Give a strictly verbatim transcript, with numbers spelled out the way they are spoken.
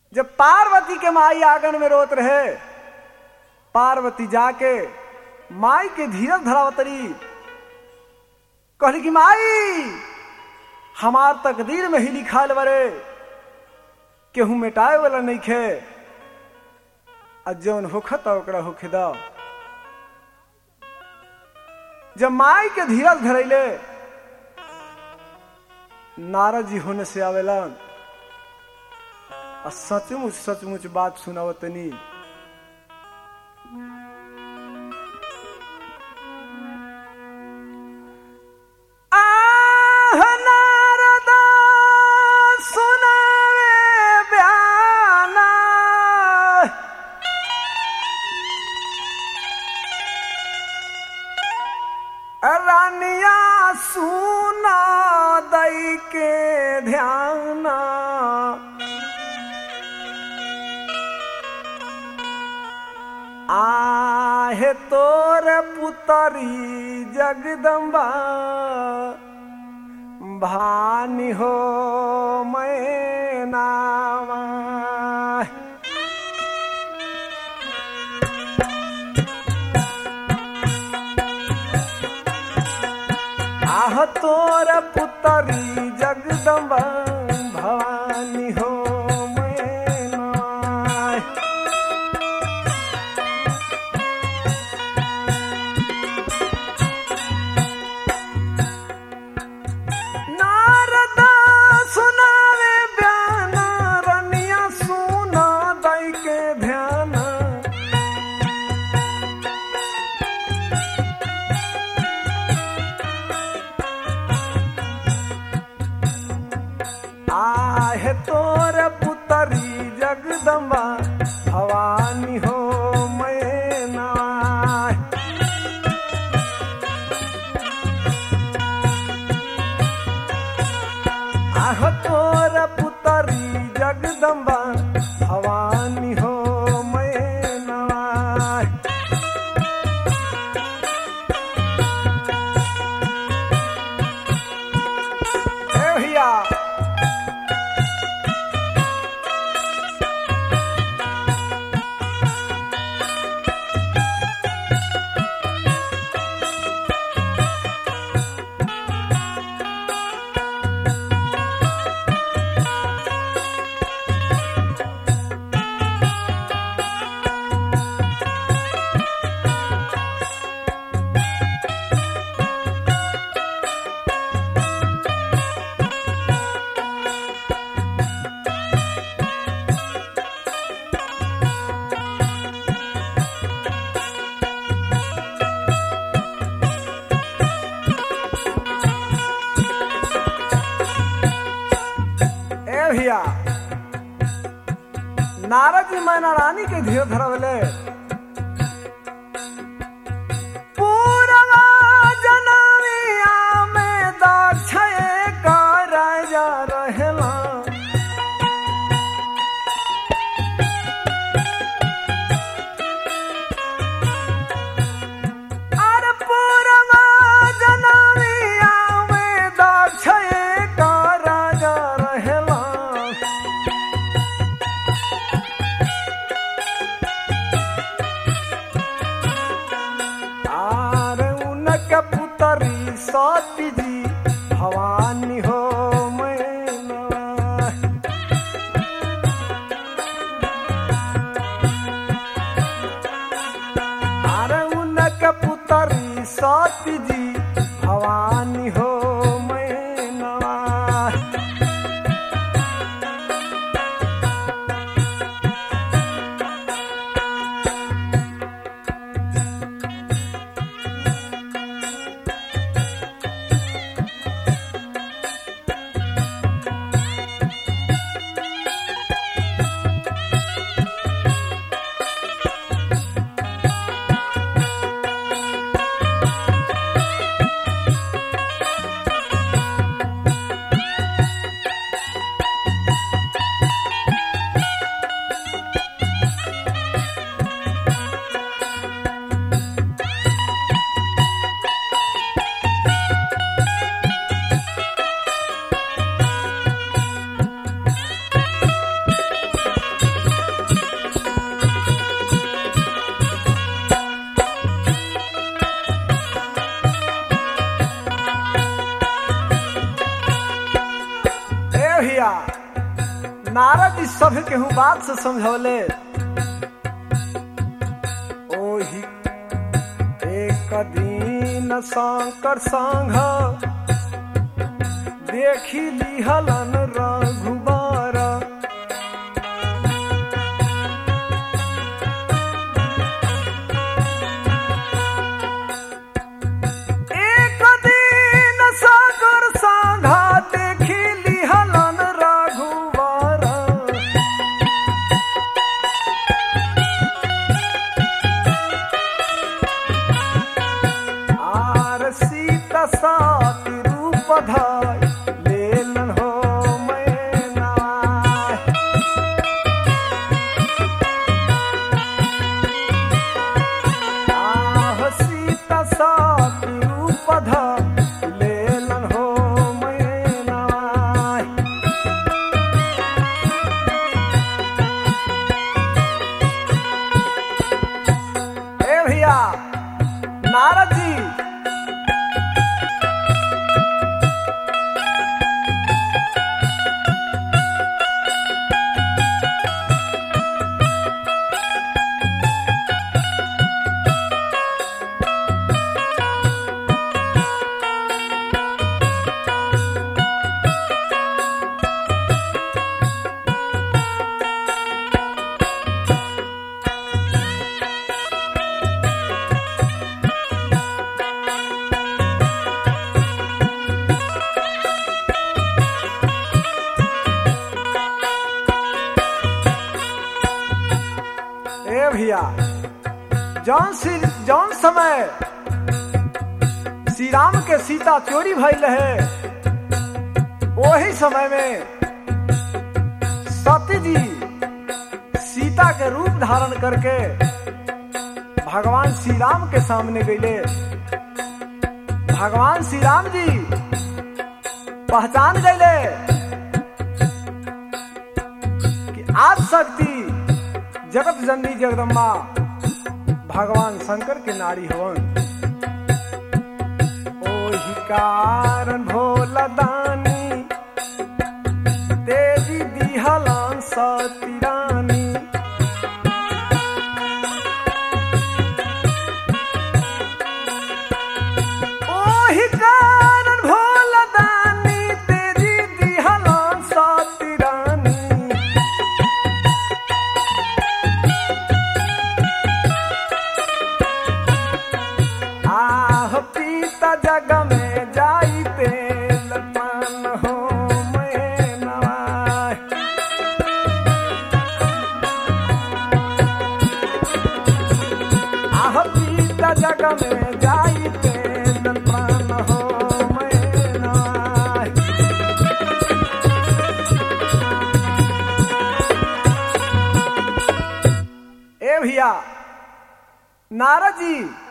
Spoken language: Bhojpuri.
जब पार्वती के माई आंगन में रोत रहे, पार्वती जाके माई के धीरज धरावतरी, कहली कि माई हमार तकदीर में ही लिखाल बरे केहू मिटाए वाला नहीं खे, जौन होखत ओकरा होखे दा। जब माई के धीरज धरैले, नारद जी होने से आवेलन और सचमुच सचमुच बात सुनावतनी। रानिया सुना दई के ध्याना, आहे तोर पुतरी जगदम्बा भानी हो मैं नामा। आह तोर पुतरी जगदम्बा भवानी हो मैं नाय। नारद सुनावे बयाना, रनिया सुना दई के ध्याना। आहे तोर पुतरी जगदम्बा भवानी हो मैं नाय। आह तोर पुतरी जगदम्बा भवानी हो मैं नाय। ए भैया भैया नारद जी मैना रानी के धीर धरवले। पूर्वा जनमिया में दक्ष का राजा रहेला, अरे पूर्वा जनमिया में दक्ष का राजा रहेला। पुतरी सती जी भवानी हो मैं नाय। अरे उनके पुतरी सती जी भवानी हो मैं नाय। नारद जी सब केहू बात से समझौले। ओही एक दिन शंकर संघ देखी लिहलन रघुबर। एक दिन शंकर संघ देखी लिहलन रघुबर। आर सीता साती रूप धर लेलन हो मैना। आह सीता साती रूप धर लेलन हो मैना। ए भैया नारद जी ए भैया जौन श्री जौन समय श्री राम के सीता चोरी भइल है, वही समय में सती जी सीता के रूप धारण करके भगवान श्री राम के सामने गईले। भगवान श्री राम जी पहचान गईले कि आज शक्ति जगत जननी जगदम्बा भगवान शंकर के नारी हवन। ओही कारण भोला दानी तेजी दिहलन सती रानी। ओही कारण भोला दानी तेजी दिहलन सती रानी। आह पीता जग में जाइते लपन हो मैना। आह पीता जग में जाइते लपन हो मैना। ए भैया नारद जी